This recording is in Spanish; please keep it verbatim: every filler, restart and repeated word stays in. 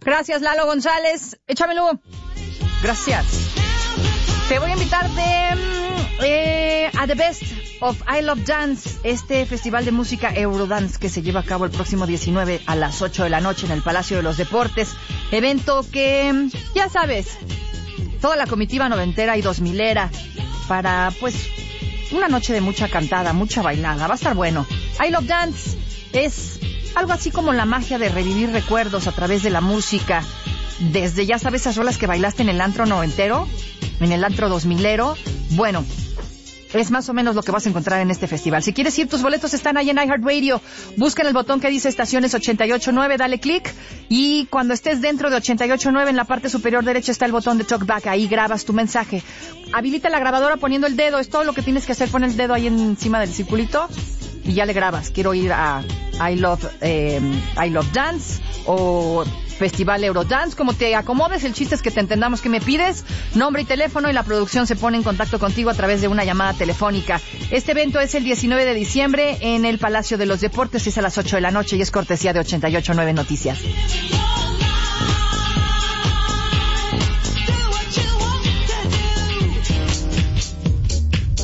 Gracias, Lalo González. Échamelo. Gracias. Te voy a invitar de, eh, a The Best of I Love Dance, este festival de música Eurodance que se lleva a cabo el próximo diecinueve a las ocho de la noche en el Palacio de los Deportes. Evento que, ya sabes, toda la comitiva noventera y dos milera para, pues, una noche de mucha cantada, mucha bailada. Va a estar bueno. I Love Dance es algo así como la magia de revivir recuerdos a través de la música. Desde, ya sabes, esas rolas que bailaste en el antro noventero, en el antro dos milero. Bueno, es más o menos lo que vas a encontrar en este festival. Si quieres ir, tus boletos están ahí en iHeartRadio. Busca en el botón que dice Estaciones ochenta y ocho nueve, dale clic. Y cuando estés dentro de ochenta y ocho nueve, en la parte superior derecha está el botón de Talkback. Ahí grabas tu mensaje. Habilita la grabadora poniendo el dedo. Es todo lo que tienes que hacer. Pon el dedo ahí encima del circulito y ya le grabas. Quiero ir a I Love, eh, I Love Dance o Festival Eurodance, como te acomodes. El chiste es que te entendamos qué me pides, nombre y teléfono, y la producción se pone en contacto contigo a través de una llamada telefónica. Este evento es el diecinueve de diciembre en el Palacio de los Deportes, es a las ocho de la noche y es cortesía de ochenta y ocho nueve Noticias.